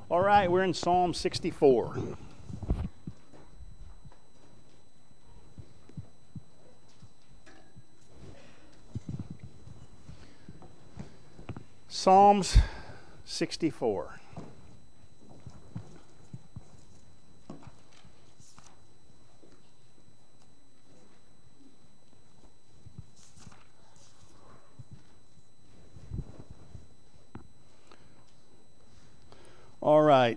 All right, we're in Psalm 64. Psalms 64. All right.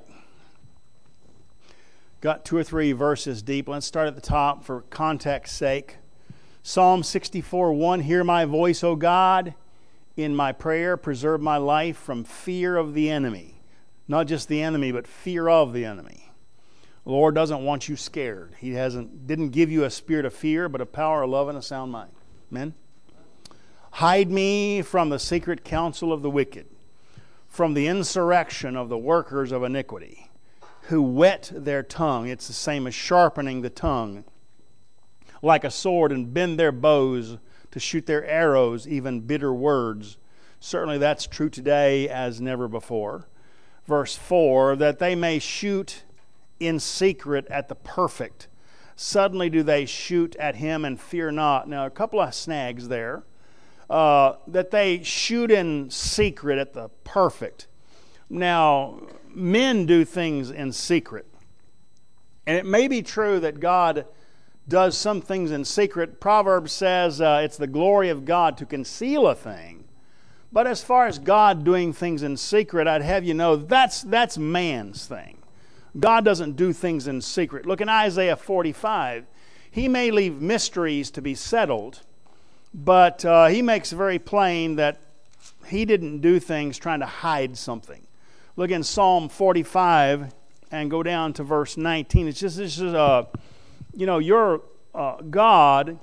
Got 2 or 3 verses deep. Let's start at the top for context's sake. Psalm 64:1. Hear my voice, O God. In my prayer, preserve my life from fear of the enemy. Not just the enemy, but fear of the enemy. The Lord doesn't want you scared. He didn't give you a spirit of fear, but a power, of love, and a sound mind. Amen? Hide me from the secret counsel of the wicked, from the insurrection of the workers of iniquity, who whet their tongue. It's the same as sharpening the tongue like a sword, and bend their bows to shoot their arrows, even bitter words. Certainly that's true today as never before. Verse 4, that they may shoot in secret at the perfect. Suddenly do they shoot at him and fear not. Now, a couple of snags there. That they shoot in secret at the perfect. Now, men do things in secret. And it may be true that God does some things in secret. Proverbs says it's the glory of God to conceal a thing. But as far as God doing things in secret, I'd have you know that's man's thing. God doesn't do things in secret. Look in Isaiah 45. He may leave mysteries to be settled, but he makes very plain that he didn't do things trying to hide something. Look in Psalm 45 and go down to verse 19. It's just this is your God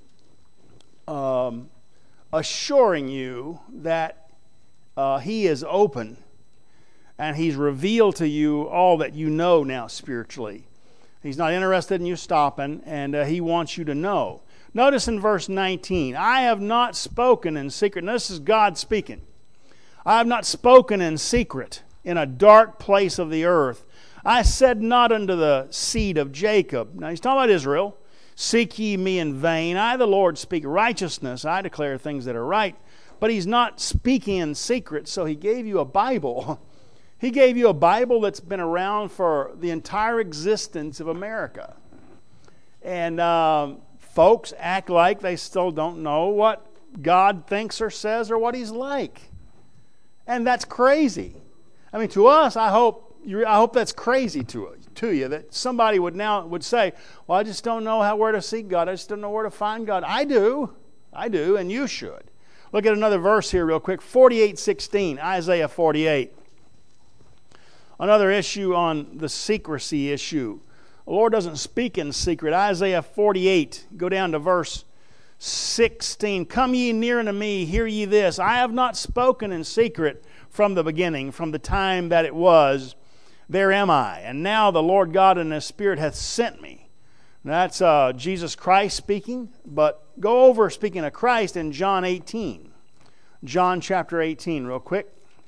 assuring you that he is open and he's revealed to you all that you know now spiritually. He's not interested in you stopping, and he wants you to know. Notice in verse 19, I have not spoken in secret. Now, this is God speaking. I have not spoken in secret in a dark place of the earth. I said not unto the seed of Jacob. Now, he's talking about Israel. Seek ye me in vain. I, the Lord, speak righteousness. I declare things that are right. But he's not speaking in secret, so he gave you a Bible. He gave you a Bible that's been around for the entire existence of America. And folks act like they still don't know what God thinks or says or what he's like. And that's crazy. I mean, to us, I hope that's crazy to you, that somebody would say, well, I just don't know where to seek God. I just don't know where to find God. I do, and you should. Look at another verse here real quick, 48:16, Isaiah 48. Another issue on the secrecy issue. The Lord doesn't speak in secret. Isaiah 48, go down to verse 16. Come ye near unto me, hear ye this. I have not spoken in secret from the beginning, from the time that it was. There am I. And now the Lord God in His Spirit hath sent me. Now that's Jesus Christ speaking. But go over speaking of Christ in John 18. John chapter 18 real quick.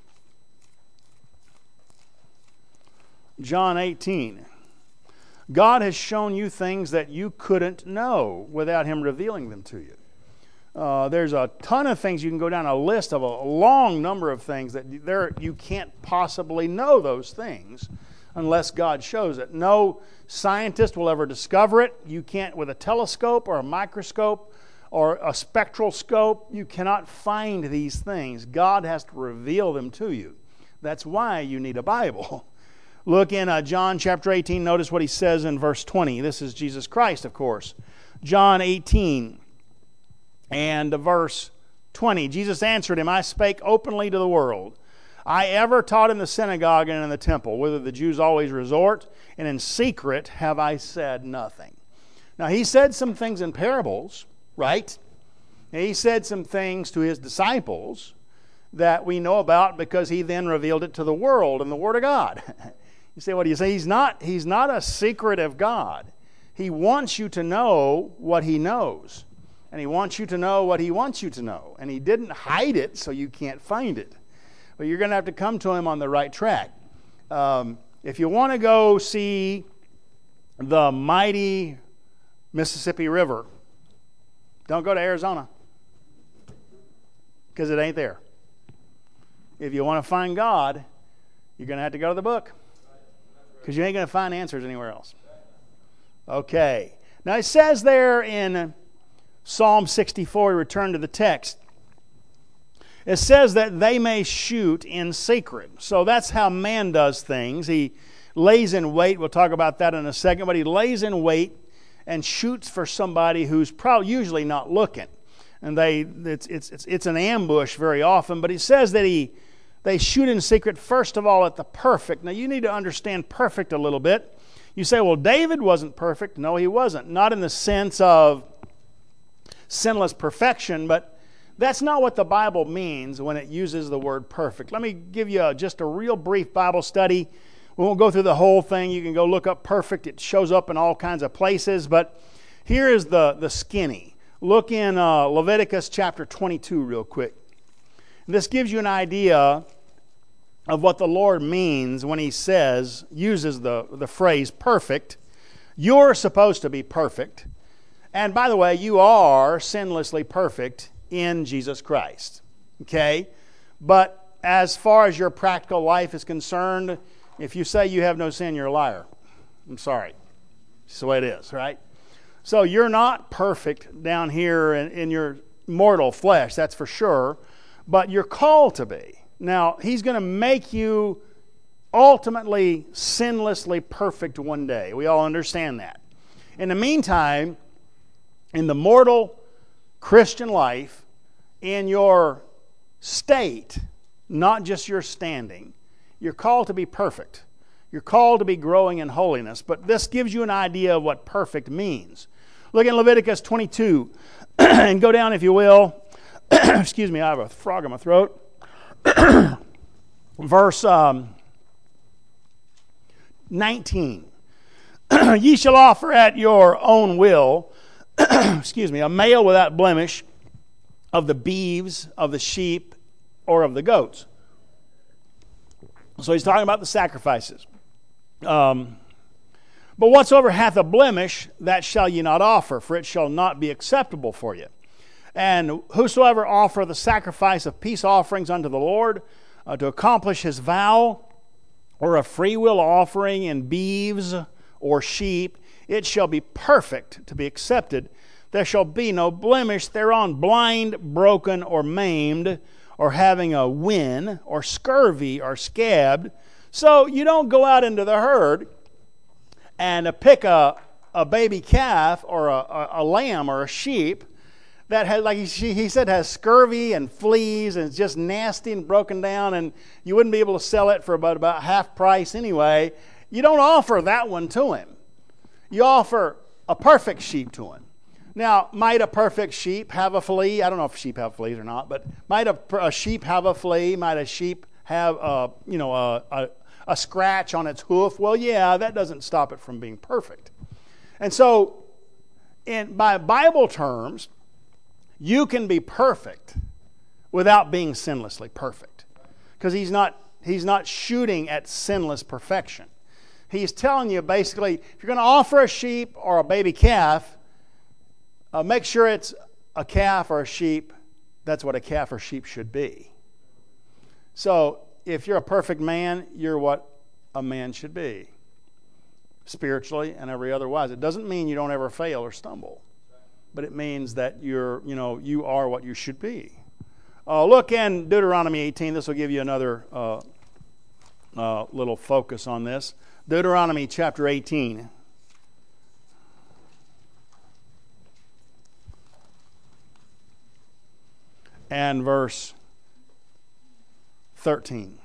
John 18. God has shown you things that you couldn't know without Him revealing them to you. There's a ton of things. You can go down a list of a long number of things that you can't possibly know those things unless God shows it. No scientist will ever discover it. You can't with a telescope or a microscope or a spectral scope. You cannot find these things. God has to reveal them to you. That's why you need a Bible. Look in John chapter 18. Notice what he says in verse 20. This is Jesus Christ, of course. John 18 and verse 20. Jesus answered him, I spake openly to the world. I ever taught in the synagogue and in the temple, whither the Jews always resort, and in secret have I said nothing. Now, he said some things in parables, right? And he said some things to his disciples that we know about because he then revealed it to the world in the Word of God. You say, what do you say? He's not a secretive God. He wants you to know what He knows. And He wants you to know what He wants you to know. And He didn't hide it so you can't find it. But you're going to have to come to Him on the right track. If you want to go see the mighty Mississippi River, don't go to Arizona, because it ain't there. If you want to find God, you're going to have to go to the book, because you ain't going to find answers anywhere else. Okay. Now it says there in Psalm 64, we return to the text, it says that they may shoot in secret. So that's how man does things. He lays in wait. We'll talk about that in a second. But he lays in wait and shoots for somebody who's probably usually not looking. And it's an ambush very often. But he says that they shoot in secret, first of all, at the perfect. Now you need to understand perfect a little bit. You say, well, David wasn't perfect. No, he wasn't. Not in the sense of sinless perfection, but that's not what the Bible means when it uses the word perfect. Let me give you just a real brief Bible study. We won't go through the whole thing. You can go look up perfect. It shows up in all kinds of places. But here is the skinny. Look in Leviticus chapter 22 real quick. This gives you an idea of what the Lord means when He uses the phrase perfect. You're supposed to be perfect. And by the way, you are sinlessly perfect in Jesus Christ. Okay? But as far as your practical life is concerned, if you say you have no sin, you're a liar. I'm sorry. It's the way it is, right? So you're not perfect down here in your mortal flesh, that's for sure, but you're called to be. Now, He's going to make you ultimately sinlessly perfect one day. We all understand that. In the meantime, in the mortal Christian life, in your state, not just your standing, you're called to be perfect. You're called to be growing in holiness. But this gives you an idea of what perfect means. Look in Leviticus 22 and go down, if you will. Excuse me, I have a frog in my throat. Verse 19. Ye shall offer at your own will excuse me, a male without blemish of the beeves, of the sheep, or of the goats. So he's talking about the sacrifices. But whatsoever hath a blemish, that shall ye not offer, for it shall not be acceptable for you. And whosoever offer the sacrifice of peace offerings unto the Lord, to accomplish his vow, or a freewill offering in beeves or sheep, it shall be perfect to be accepted. There shall be no blemish thereon, blind, broken, or maimed, or having a wen, or scurvy, or scabbed. So you don't go out into the herd and pick a baby calf or a lamb or a sheep that has, like he said, has scurvy and fleas and it's just nasty and broken down, and you wouldn't be able to sell it for about half price anyway. You don't offer that one to him. You offer a perfect sheep to him. Now, might a perfect sheep have a flea? I don't know if sheep have fleas or not, but might a sheep have a flea? Might a sheep have a scratch on its hoof? Well, yeah, that doesn't stop it from being perfect. And so, by Bible terms, you can be perfect without being sinlessly perfect, because he's not shooting at sinless perfection. He's telling you basically, if you're going to offer a sheep or a baby calf, make sure it's a calf or a sheep. That's what a calf or sheep should be. So if you're a perfect man, you're what a man should be, spiritually and every otherwise. It doesn't mean you don't ever fail or stumble, but it means that you are what you should be. Look in Deuteronomy 18. This will give you another little focus on this. Deuteronomy chapter 18. And verse 13.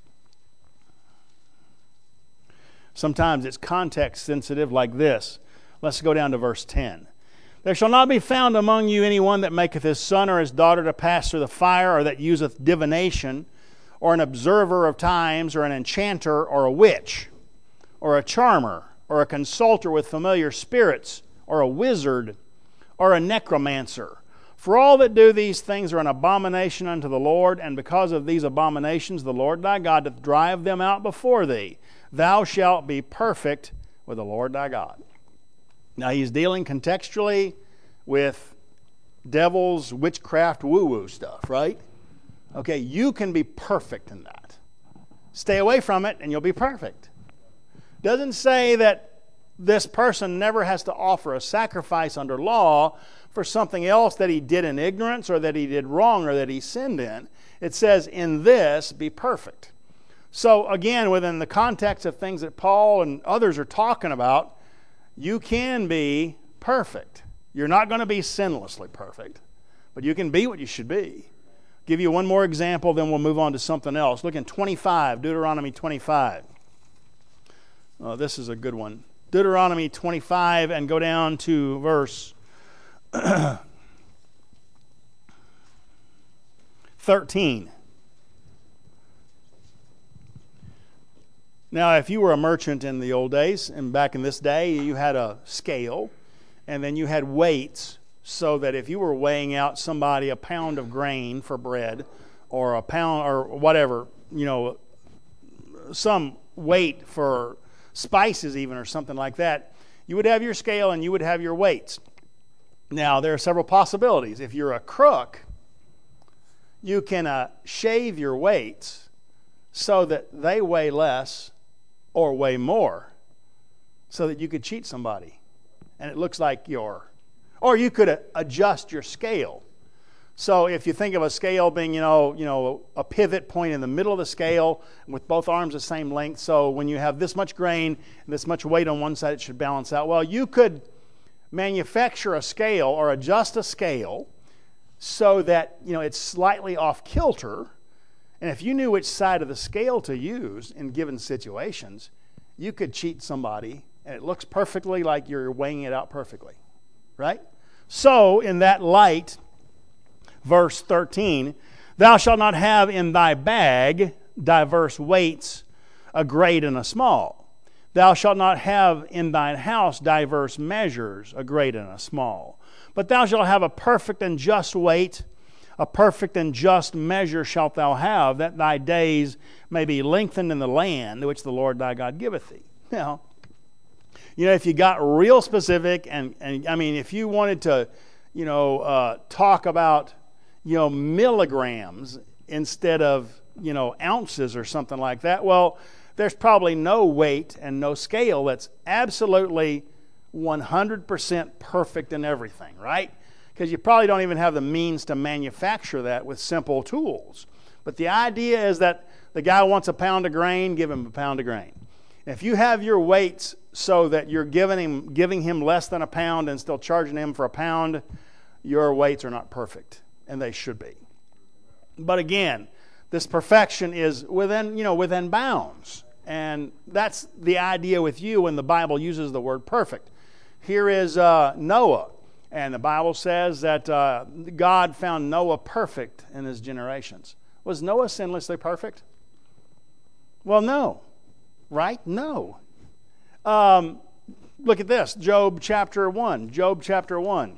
Sometimes it's context sensitive like this. Let's go down to verse 10. There shall not be found among you anyone that maketh his son or his daughter to pass through the fire, or that useth divination, or an observer of times, or an enchanter, or a witch, or a charmer, or a consulter with familiar spirits, or a wizard, or a necromancer. For all that do these things are an abomination unto the Lord, and because of these abominations the Lord thy God doth drive them out before thee. Thou shalt be perfect with the Lord thy God. Now he's dealing contextually with devil's witchcraft woo-woo stuff, right? Okay, you can be perfect in that. Stay away from it and you'll be perfect. Doesn't say that this person never has to offer a sacrifice under law for something else that he did in ignorance or that he did wrong or that he sinned in. It says, in this, be perfect. So again, within the context of things that Paul and others are talking about, you can be perfect. You're not going to be sinlessly perfect, but you can be what you should be. Give you one more example, then we'll move on to something else. Look in 25, Deuteronomy 25. Oh, this is a good one. Deuteronomy 25, and go down to verse 13. Now, if you were a merchant in the old days, and back in this day, you had a scale, and then you had weights, so that if you were weighing out somebody a pound of grain for bread, or a pound, or whatever, some weight for spices even, or something like that, you would have your scale and you would have your weights. Now, there are several possibilities. If you're a crook, you can shave your weights so that they weigh less or weigh more, so that you could cheat somebody and it looks like or you could adjust your scale. So if you think of a scale being, a pivot point in the middle of the scale with both arms the same length, so when you have this much grain and this much weight on one side, it should balance out. Well, you could manufacture a scale or adjust a scale so that, it's slightly off kilter. And if you knew which side of the scale to use in given situations, you could cheat somebody and it looks perfectly like you're weighing it out perfectly. Right? So, in that light, verse 13, thou shalt not have in thy bag diverse weights, a great and a small. Thou shalt not have in thine house diverse measures, a great and a small. But thou shalt have a perfect and just weight, a perfect and just measure shalt thou have, that thy days may be lengthened in the land which the Lord thy God giveth thee. Now, if you got real specific, and I mean, if you wanted to, talk about, milligrams instead of, ounces or something like that, well, there's probably no weight and no scale that's absolutely 100% perfect in everything, right? Because you probably don't even have the means to manufacture that with simple tools. But the idea is that the guy wants a pound of grain, give him a pound of grain. If you have your weights so that you're giving him less than a pound and still charging him for a pound, your weights are not perfect, and they should be. But again, this perfection is within bounds. And that's the idea with you when the Bible uses the word perfect. Here is Noah. And the Bible says that God found Noah perfect in his generations. Was Noah sinlessly perfect? Well, no. Right? No. Look at this. Job chapter 1. Job chapter 1.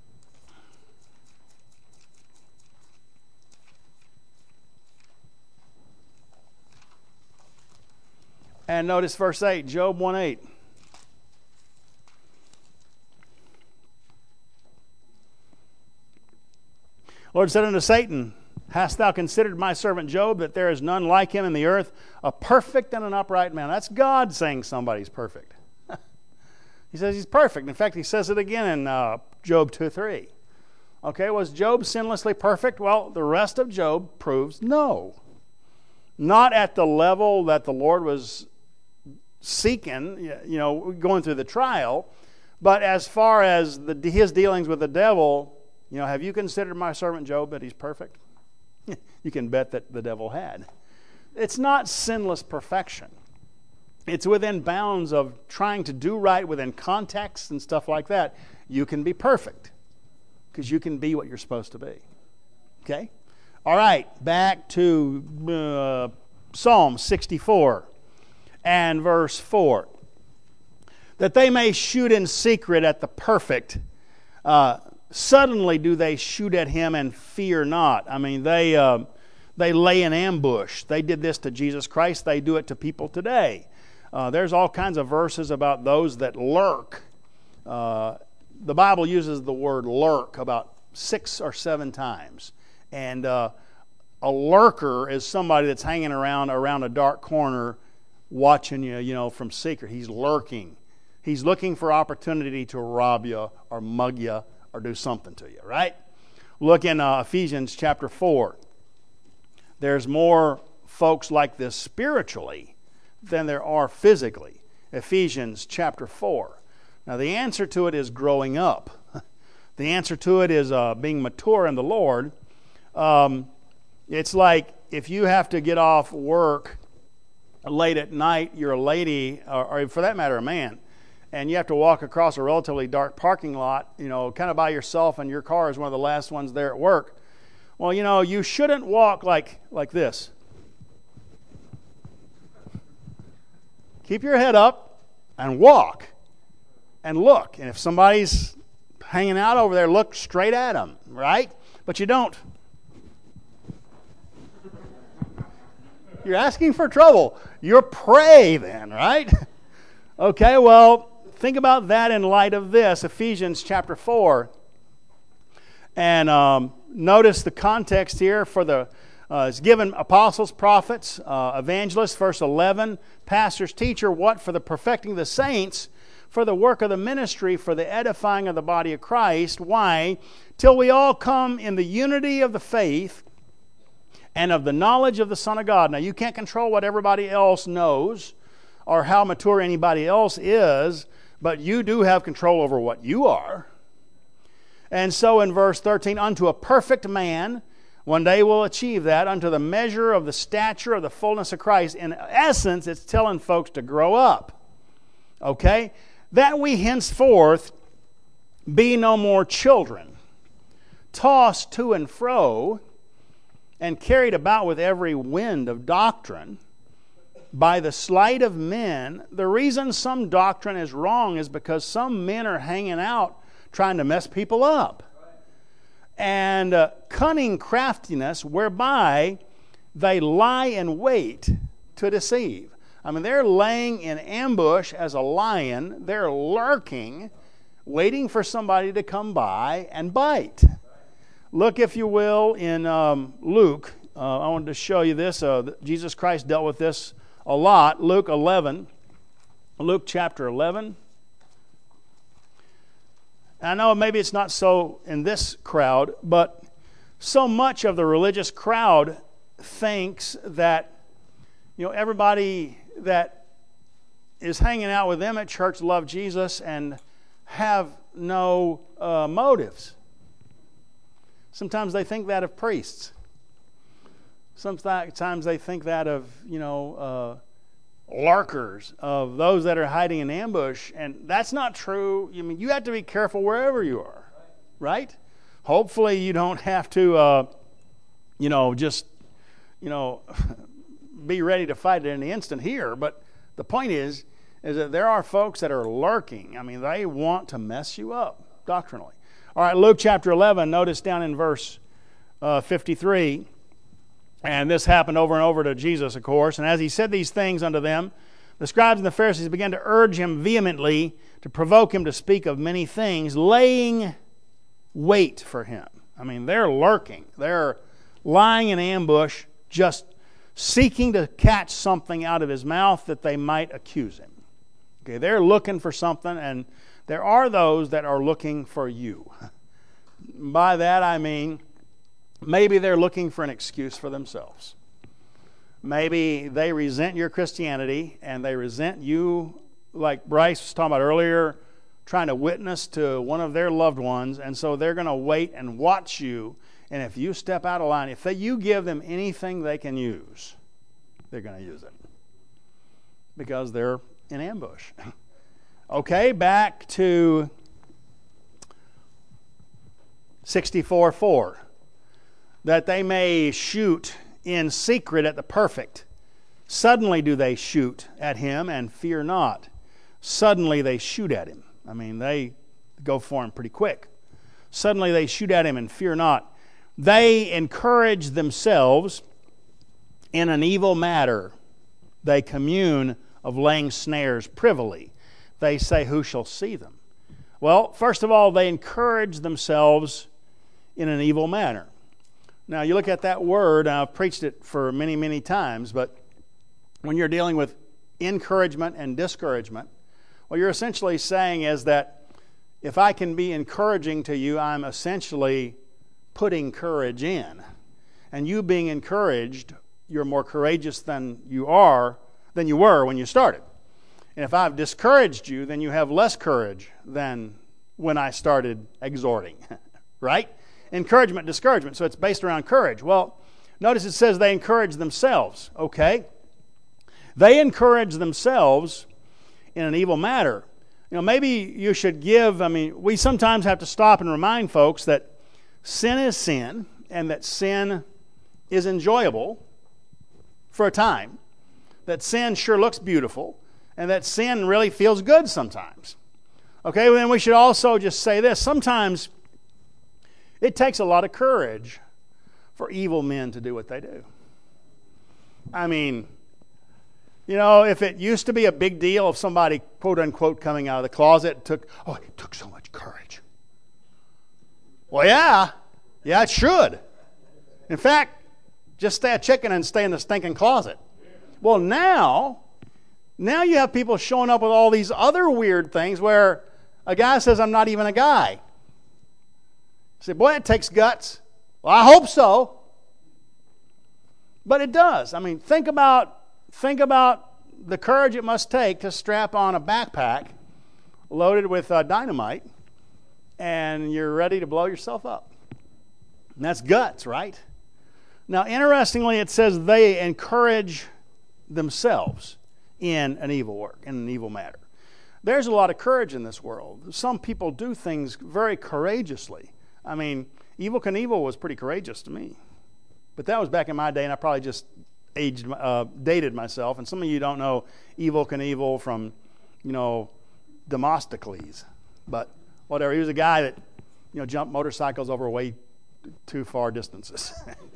And notice verse 8, Job 1:8. Lord said unto Satan, hast thou considered my servant Job, that there is none like him in the earth, a perfect and an upright man? That's God saying somebody's perfect. He says he's perfect. In fact, he says it again in Job 2:3. Okay, was Job sinlessly perfect? Well, the rest of Job proves no. Not at the level that the Lord was seeking, going through the trial, but as far as his dealings with the devil, have you considered my servant Job, that he's perfect? You can bet that the devil had. It's not sinless perfection. It's within bounds of trying to do right within context and stuff like that. You can be perfect because you can be what you're supposed to be. Okay? All right, back to Psalm 64 and verse 4. That they may shoot in secret at the perfect, Suddenly do they shoot at him and fear not. I mean, they lay an ambush. They did this to Jesus Christ. They do it to people today. There's all kinds of verses about those that lurk. The Bible uses the word lurk about 6 or 7 times. And a lurker is somebody that's hanging around a dark corner watching you, from secret. He's lurking. He's looking for opportunity to rob you or mug you or do something to you, right? Look in Ephesians chapter 4. There's more folks like this spiritually than there are physically. Ephesians chapter 4. Now the answer to it is growing up. The answer to it is being mature in the Lord. It's like if you have to get off work late at night, you're a lady, or for that matter a man, and you have to walk across a relatively dark parking lot, kind of by yourself, and your car is one of the last ones there at work. Well, you shouldn't walk like this. Keep your head up and walk and look. And if somebody's hanging out over there, look straight at them, right? But you don't. You're asking for trouble. You're prey then, right? Okay, well, think about that in light of this, Ephesians chapter 4. And notice the context here for the it's given apostles, prophets, evangelists, verse 11, pastors, teacher, what? For the perfecting of the saints, for the work of the ministry, for the edifying of the body of Christ. Why? Till we all come in the unity of the faith and of the knowledge of the Son of God. Now, you can't control what everybody else knows or how mature anybody else is, but you do have control over what you are. And so in verse 13, unto a perfect man, one day we'll achieve that, unto the measure of the stature of the fullness of Christ. In essence, it's telling folks to grow up. Okay? That we henceforth be no more children, tossed to and fro, and carried about with every wind of doctrine, by the sleight of men. The reason some doctrine is wrong is because some men are hanging out trying to mess people up. And cunning craftiness, whereby they lie in wait to deceive. I mean, they're laying in ambush as a lion. They're lurking, waiting for somebody to come by and bite. Look, if you will, in Luke. I wanted to show you this. Jesus Christ dealt with this a lot. Luke chapter 11. I know maybe it's not so in this crowd, but so much of the religious crowd thinks that, everybody that is hanging out with them at church love Jesus and have no motives. Sometimes they think that of priests. Sometimes they think that of, lurkers, of those that are hiding in ambush, and that's not true. I mean, you have to be careful wherever you are, right? Hopefully you don't have to, be ready to fight at any instant here, but the point is that there are folks that are lurking. I mean, they want to mess you up doctrinally. All right, Luke chapter 11, notice down in verse 53, and this happened over and over to Jesus, of course. And as he said these things unto them, the scribes and the Pharisees began to urge him vehemently to provoke him to speak of many things, laying wait for him. I mean, they're lurking. They're lying in ambush, just seeking to catch something out of his mouth that they might accuse him. Okay, they're looking for something, and there are those that are looking for you. By that I mean, maybe they're looking for an excuse for themselves. Maybe they resent your Christianity and they resent you, like Bryce was talking about earlier, trying to witness to one of their loved ones, and so they're going to wait and watch you, and if you step out of line, if you give them anything they can use, they're going to use it because they're in ambush. Okay, back to 64:4. That they may shoot in secret at the perfect. Suddenly do they shoot at him and fear not. Suddenly they shoot at him. I mean, they go for him pretty quick. Suddenly they shoot at him and fear not. They encourage themselves in an evil matter. They commune of laying snares privily. They say, who shall see them? Well, first of all, they encourage themselves in an evil manner. Now, you look at that word, and I've preached it for many, many times, but when you're dealing with encouragement and discouragement, what you're essentially saying is that if I can be encouraging to you, I'm essentially putting courage in. And you being encouraged, you're more courageous than you were when you started. And if I've discouraged you, then you have less courage than when I started exhorting. Right? Encouragement, discouragement. So it's based around courage. Well, notice it says they encourage themselves. Okay? They encourage themselves in an evil matter. You know, maybe you should we sometimes have to stop and remind folks that sin is sin, and that sin is enjoyable for a time. That sin sure looks beautiful, and that sin really feels good sometimes. Okay, well, then we should also just say this. Sometimes it takes a lot of courage for evil men to do what they do. I mean, you know, if it used to be a big deal of somebody, quote unquote, coming out of the closet, it took so much courage. Well, yeah, it should. In fact, just stay a chicken and stay in the stinking closet. Well, now you have people showing up with all these other weird things where a guy says, I'm not even a guy. You say, boy, it takes guts. Well, I hope so. But it does. I mean, think about the courage it must take to strap on a backpack loaded with dynamite and you're ready to blow yourself up. And that's guts, right? Now, interestingly, it says they encourage themselves in an evil work, in an evil matter. There's a lot of courage in this world. Some people do things very courageously. I mean, Evel Knievel was pretty courageous to me. But that was back in my day, and I probably just dated myself. And some of you don't know Evel Knievel from, Demosthenes. But whatever, he was a guy that, jumped motorcycles over way too far distances.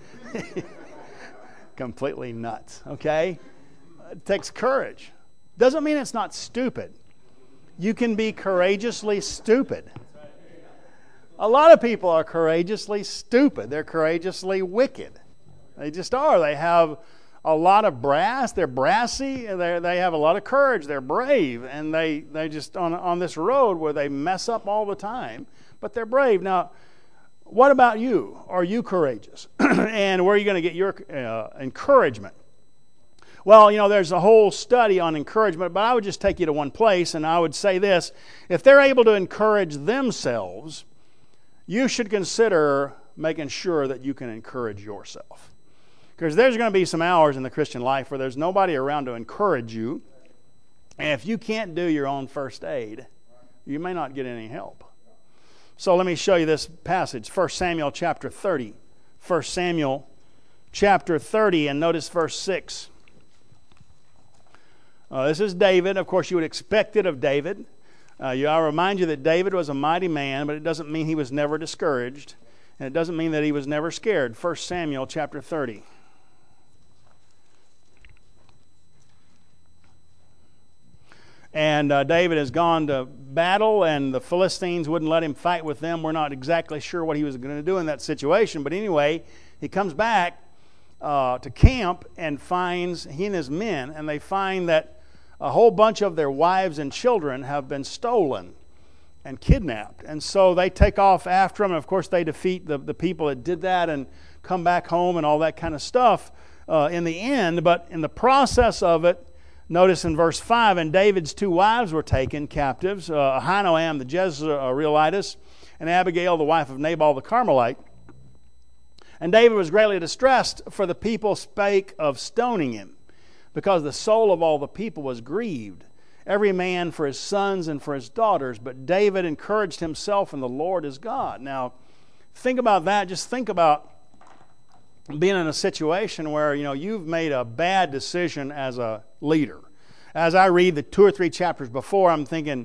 Completely nuts, okay? It takes courage. Doesn't mean it's not stupid. You can be courageously stupid. A lot of people are courageously stupid. They're courageously wicked. They just are. They have a lot of brass. They're brassy. They have a lot of courage. They're brave. And they just, on this road where they mess up all the time, but they're brave. Now, what about you? Are you courageous? And where are you going to get your encouragement? Well, there's a whole study on encouragement, but I would just take you to one place, and I would say this. If they're able to encourage themselves, you should consider making sure that you can encourage yourself. Because there's going to be some hours in the Christian life where there's nobody around to encourage you. And if you can't do your own first aid, you may not get any help. So let me show you this passage, 1 Samuel chapter 30. 1 Samuel chapter 30, and notice verse 6. This is David. Of course, you would expect it of David. I'll remind you that David was a mighty man, but it doesn't mean he was never discouraged. And it doesn't mean that he was never scared. 1 Samuel chapter 30. And David has gone to battle, and the Philistines wouldn't let him fight with them. We're not exactly sure what he was going to do in that situation. But anyway, he comes back to camp and finds, he and his men, and they find that a whole bunch of their wives and children have been stolen and kidnapped. And so they take off after them. And of course, they defeat the people that did that and come back home and all that kind of stuff in the end. But in the process of it, notice in verse 5, and David's 2 wives were taken captives, Ahinoam the Jezreelitess, and Abigail the wife of Nabal the Carmelite. And David was greatly distressed, for the people spake of stoning him, because the soul of all the people was grieved, every man for his sons and for his daughters. But David encouraged himself in the Lord his God. Now, think about that. Just think about being in a situation where, you've made a bad decision as a leader. As I read the 2 or 3 chapters before, I'm thinking,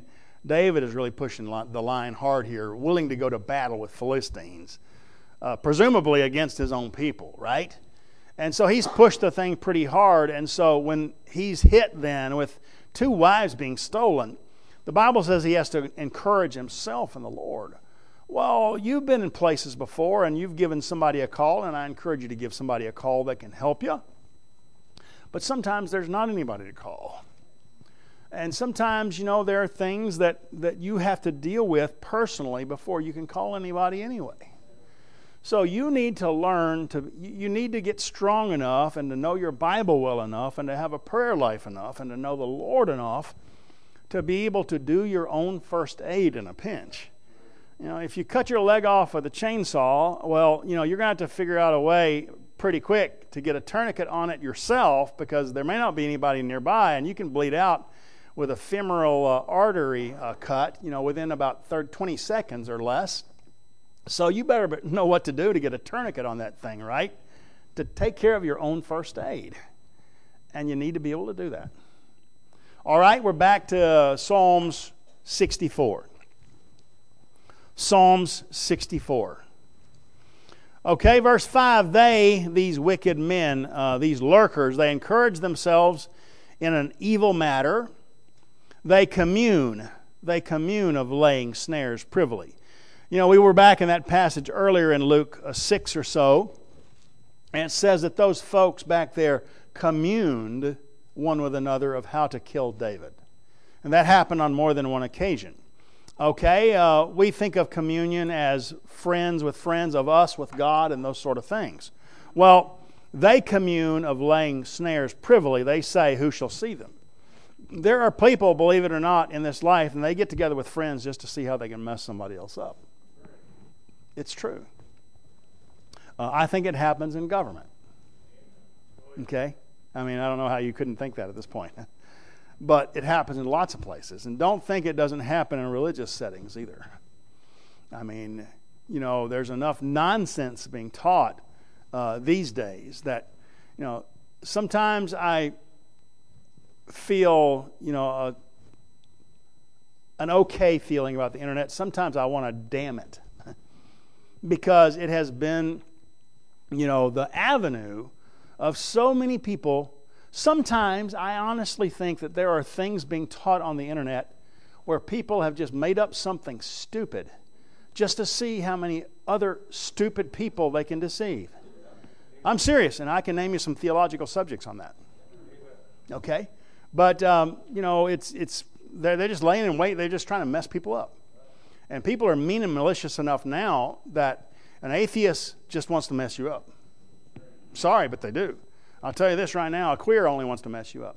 David is really pushing the line hard here, willing to go to battle with Philistines, presumably against his own people, right? And so he's pushed the thing pretty hard. And so when he's hit then with 2 wives being stolen, the Bible says he has to encourage himself in the Lord. Well, you've been in places before and you've given somebody a call, and I encourage you to give somebody a call that can help you. But sometimes there's not anybody to call. And sometimes, there are things that you have to deal with personally before you can call anybody anyway. So you need to learn you need to get strong enough and to know your Bible well enough and to have a prayer life enough and to know the Lord enough to be able to do your own first aid in a pinch. If you cut your leg off with a chainsaw, well, you're going to have to figure out a way pretty quick to get a tourniquet on it yourself, because there may not be anybody nearby, and you can bleed out with a femoral artery cut, within about 20 seconds or less. So you better know what to do to get a tourniquet on that thing, right? To take care of your own first aid. And you need to be able to do that. All right, we're back to Psalms 64. Psalms 64. Okay, verse 5, these wicked men, these lurkers, they encourage themselves in an evil matter. They commune of laying snares privily. We were back in that passage earlier in Luke 6 or so, and it says that those folks back there communed one with another of how to kill David. And that happened on more than one occasion. Okay, we think of communion as friends with friends, of us with God, and those sort of things. Well, they commune of laying snares privily. They say, who shall see them? There are people, believe it or not, in this life, and they get together with friends just to see how they can mess somebody else up. It's true. I think it happens in government. Okay? I don't know how you couldn't think that at this point. But it happens in lots of places. And don't think it doesn't happen in religious settings either. There's enough nonsense being taught these days that, sometimes I feel, an okay feeling about the internet. Sometimes I want to damn it. Because it has been, the avenue of so many people. Sometimes I honestly think that there are things being taught on the internet where people have just made up something stupid just to see how many other stupid people they can deceive. I'm serious, and I can name you some theological subjects on that. Okay? But, they're just laying in wait. They're just trying to mess people up. And people are mean and malicious enough now that an atheist just wants to mess you up. Sorry, but they do. I'll tell you this right now, a queer only wants to mess you up.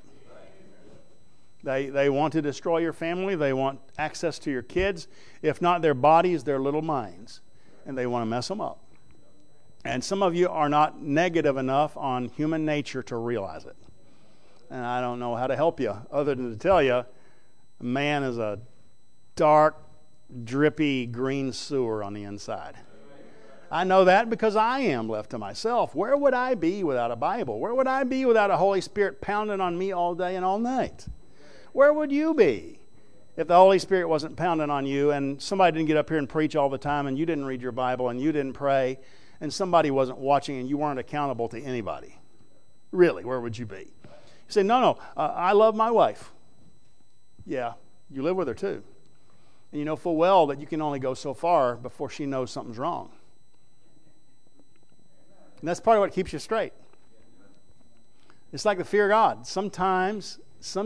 They want to destroy your family. They want access to your kids. If not their bodies, their little minds. And they want to mess them up. And some of you are not negative enough on human nature to realize it. And I don't know how to help you other than to tell you, man is a dark, drippy green sewer on the inside. I know that because I am left to myself. Where would I be without a Bible? Where would I be without a Holy Spirit pounding on me all day and all night? Where would you be if the Holy Spirit wasn't pounding on you and somebody didn't get up here and preach all the time and you didn't read your Bible and you didn't pray and somebody wasn't watching and you weren't accountable to anybody? Really, where would you be? You say, no, I love my wife. Yeah, you live with her too. And you know full well that you can only go so far before she knows something's wrong. And that's part of what keeps you straight. It's like the fear of God. Sometimes,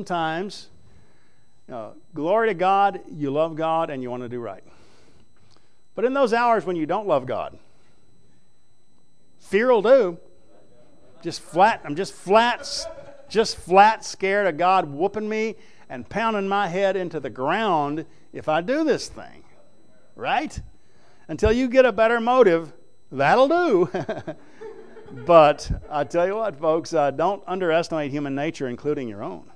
glory to God, you love God and you want to do right. But in those hours when you don't love God, fear will do. I'm just flat scared of God whooping me and pounding my head into the ground if I do this thing. Right? Until you get a better motive, that'll do. But I tell you what, folks, don't underestimate human nature, including your own.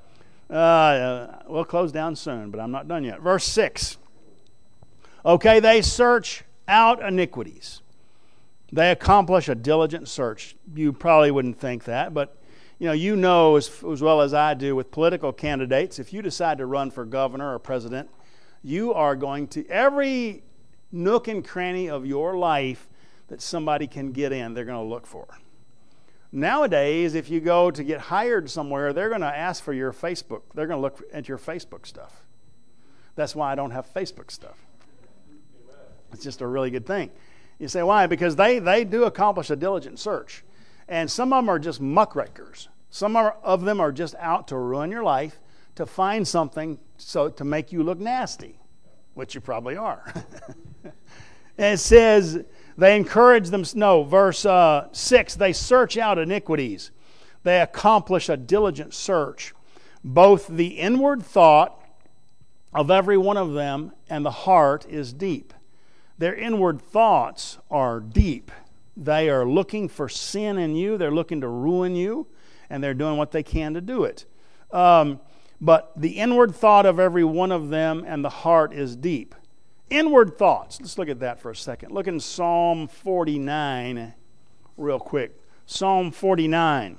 We'll close down soon, but I'm not done yet. Verse 6. Okay, they search out iniquities. They accomplish a diligent search. You probably wouldn't think that, but you know as well as I do with political candidates, if you decide to run for governor or president, You are going to, every nook and cranny of your life that somebody can get in, they're going to look for. Nowadays, if you go to get hired somewhere, they're going to ask for your Facebook. They're going to look at your Facebook stuff. That's why I don't have Facebook stuff. It's just a really good thing. You say, why? Because they do accomplish a diligent search. And some of them are just muckrakers. Some of them are just out to ruin your life, to find something so to make you look nasty, which you probably are. And it says, they encourage them, no, verse 6, they search out iniquities. They accomplish a diligent search. Both the inward thought of every one of them and the heart is deep. Their inward thoughts are deep. They are looking for sin in you. They're looking to ruin you, and they're doing what they can to do it. But the inward thought of every one of them and the heart is deep. Inward thoughts. Let's look at that for a second. Look in Psalm 49 real quick. Psalm 49.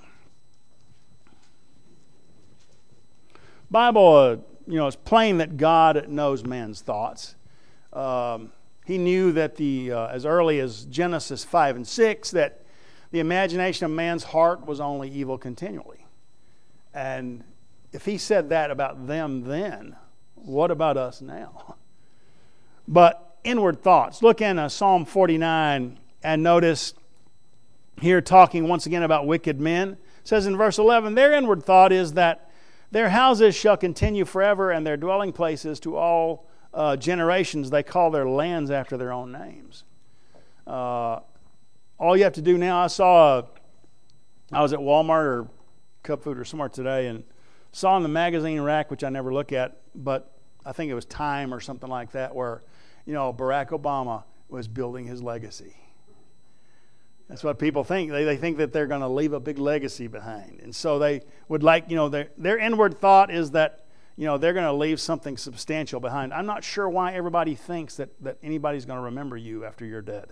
Bible, it's plain that God knows man's thoughts. He knew that as early as Genesis 5 and 6 that the imagination of man's heart was only evil continually. And if he said that about them then, what about us now? But inward thoughts. Look in Psalm 49 and notice here talking once again about wicked men. It says in verse 11, their inward thought is that their houses shall continue forever and their dwelling places to all generations. They call their lands after their own names. All you have to do now, I was at Walmart or Cup Food or somewhere today and saw in the magazine rack, which I never look at, but I think it was Time or something like that, where Barack Obama was building his legacy. That's what people think. They think that they're going to leave a big legacy behind. And so they would like, their inward thought is that, they're going to leave something substantial behind. I'm not sure why everybody thinks that anybody's going to remember you after you're dead.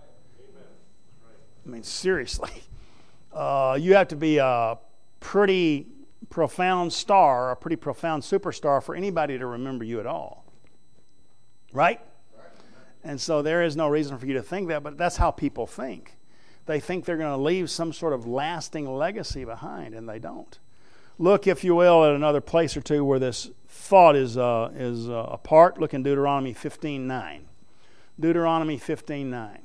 I mean, seriously. You have to be a pretty profound star, a pretty profound superstar for anybody to remember you at all. Right? And so there is no reason for you to think that, but that's how people think. They think they're going to leave some sort of lasting legacy behind, and they don't. Look, if you will, at another place or two where this thought is apart. Look in Deuteronomy 15:9. Deuteronomy 15:9.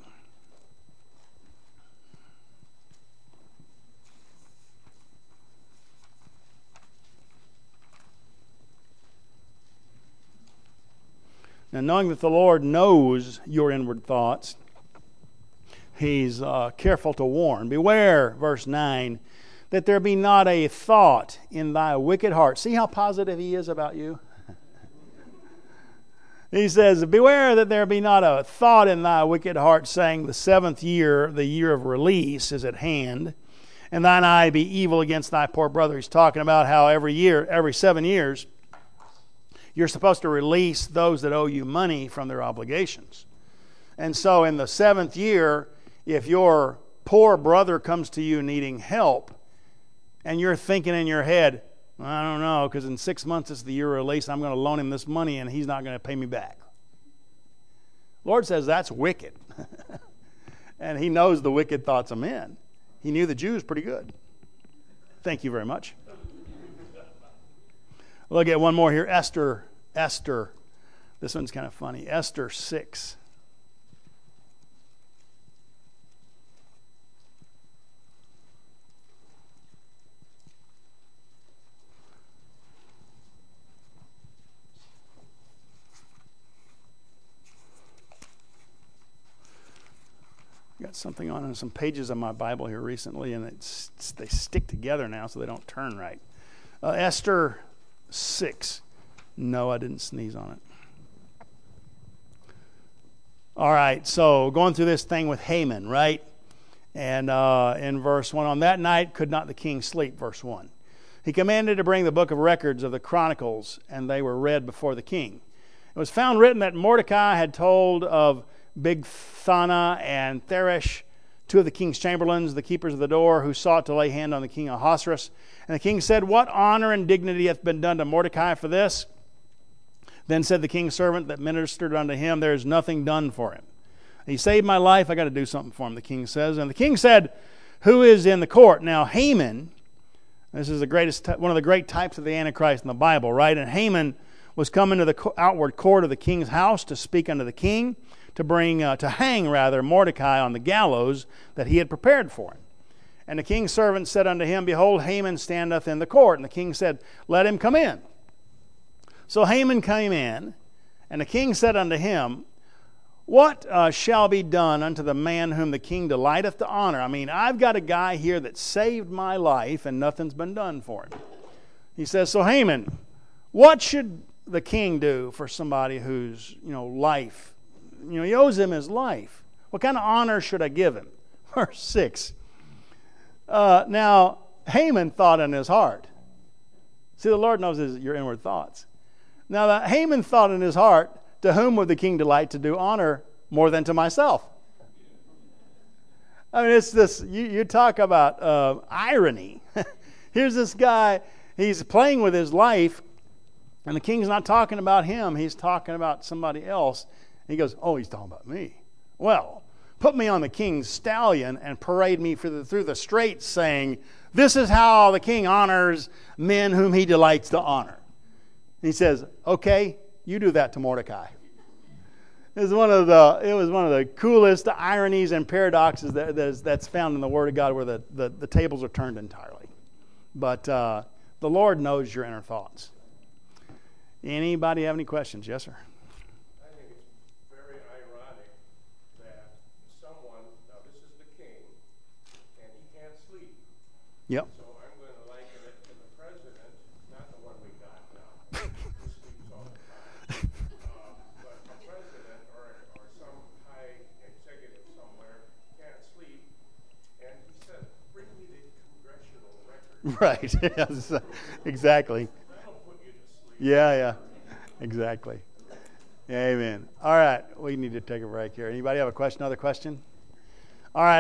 Now, knowing that the Lord knows your inward thoughts, He's careful to warn. Beware, verse 9, that there be not a thought in thy wicked heart. See how positive He is about you? He says, beware that there be not a thought in thy wicked heart, saying, the 7th year, the year of release, is at hand, and thine eye be evil against thy poor brother. He's talking about how every 7 years, you're supposed to release those that owe you money from their obligations. And so in the 7th year, if your poor brother comes to you needing help, and you're thinking in your head, I don't know, because in 6 months it's the year of release, I'm going to loan him this money and he's not going to pay me back. Lord says that's wicked. And He knows the wicked thoughts of men. He knew the Jews pretty good. Thank you very much. Look at one more here. Esther. This one's kind of funny. Esther 6. Got something on some pages of my Bible here recently, and they stick together now, so they don't turn right. Esther 6. No, I didn't sneeze on it. All right, so going through this thing with Haman, right? And in verse 1, on that night could not the king sleep, verse 1. He commanded to bring the book of records of the Chronicles, and they were read before the king. It was found written that Mordecai had told of Bigthana and Theresh, 2 of the king's chamberlains, the keepers of the door, who sought to lay hand on the king Ahasuerus. And the king said, what honor and dignity hath been done to Mordecai for this? Then said the king's servant that ministered unto him, there is nothing done for him. He saved my life. I got to do something for him, the king says. And the king said, who is in the court? Now Haman, this is one of the great types of the Antichrist in the Bible, right? And Haman was come into the outward court of the king's house to speak unto the king, to hang Mordecai on the gallows that he had prepared for him. And the king's servant said unto him, behold, Haman standeth in the court. And the king said, let him come in. So Haman came in, and the king said unto him, what shall be done unto the man whom the king delighteth to honor? I mean, I've got a guy here that saved my life, and nothing's been done for him. He says, so Haman, what should the king do for somebody whose life, he owes him his life? What kind of honor should I give him? Verse 6. Now, Haman thought in his heart. See, the Lord knows your inward thoughts. Now, Haman thought in his heart, to whom would the king delight to do honor more than to myself? I mean, it's this, you talk about irony. Here's this guy, he's playing with his life, and the king's not talking about him, he's talking about somebody else. He goes, oh, he's talking about me. Well, put me on the king's stallion and parade me through the straits, saying, this is how the king honors men whom he delights to honor. He says, okay, you do that to Mordecai. It was one of the coolest ironies and paradoxes that's found in the Word of God, where the tables are turned entirely. But the Lord knows your inner thoughts. Anybody have any questions? Yes, sir. I think it's very ironic that someone, now this is the king, and he can't sleep. Yep. So I'm going to liken it to the president, not the one we got now. He sleeps all the time. But a president or some high executive somewhere can't sleep, and he said, bring me the congressional record. Right. Yes. Exactly. That'll put you to sleep. Yeah. Exactly. Amen. All right. We need to take a break here. Anybody have a question? Another question? All right.